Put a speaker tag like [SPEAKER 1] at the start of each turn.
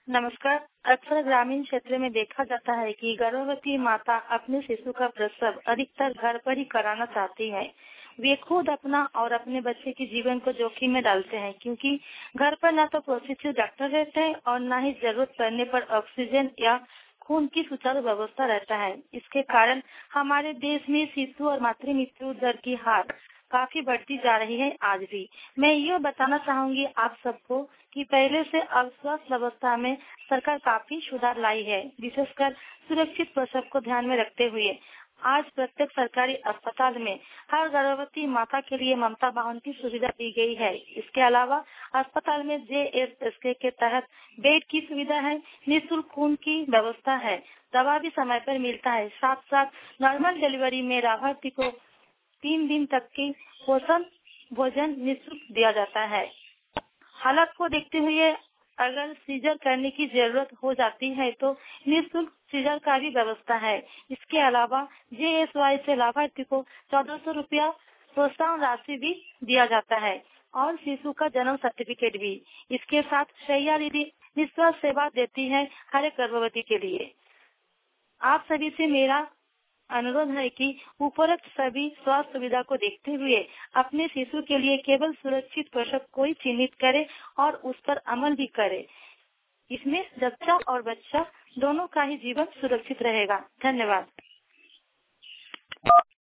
[SPEAKER 1] नमस्कार। अक्सर ग्रामीण क्षेत्र में देखा जाता है कि गर्भवती माता अपने शिशु का प्रसव अधिकतर घर पर ही कराना चाहती है। वे खुद अपना और अपने बच्चे के जीवन को जोखिम में डालते हैं, क्योंकि घर पर न तो प्रशिक्षित डॉक्टर रहते हैं और न ही जरूरत पड़ने पर ऑक्सीजन या खून की सुचारू व्यवस्था रहता है। इसके कारण हमारे देश में शिशु और मातृ मृत्यु दर की हार काफी बढ़ती जा रही है। आज भी मैं ये बताना चाहूंगी आप सबको कि पहले से अब स्वास्थ्य व्यवस्था में सरकार काफी सुधार लाई है, विशेषकर सुरक्षित प्रसव को ध्यान में रखते हुए। आज प्रत्येक सरकारी अस्पताल में हर गर्भवती माता के लिए ममता वाहन की सुविधा दी गई है। इसके अलावा अस्पताल में JSSK के तहत बेड की सुविधा है, निःशुल्क खून की व्यवस्था है, दवा भी समय पर मिलता है। साथ साथ नॉर्मल डिलीवरी में लाभार्थी को 3 दिन तक की पोषण भोजन निःशुल्क दिया जाता है। हालत को देखते हुए अगर सीजर करने की जरूरत हो जाती है तो निःशुल्क सीजर का भी व्यवस्था है। इसके अलावा JSY से लाभार्थी को 1400 रुपया प्रोत्साहन राशि भी दिया जाता है और शिशु का जन्म सर्टिफिकेट भी। इसके साथ शैया दीदी निःशुल्क सेवा देती है हर एक गर्भवती के लिए। आप सभी से मेरा अनुरोध है कि उपरोक्त सभी स्वास्थ्य सुविधा को देखते हुए अपने शिशु के लिए केवल सुरक्षित प्रसव को ही चिन्हित करे और उस पर अमल भी करे। इसमें जच्चा और बच्चा दोनों का ही जीवन सुरक्षित रहेगा। धन्यवाद।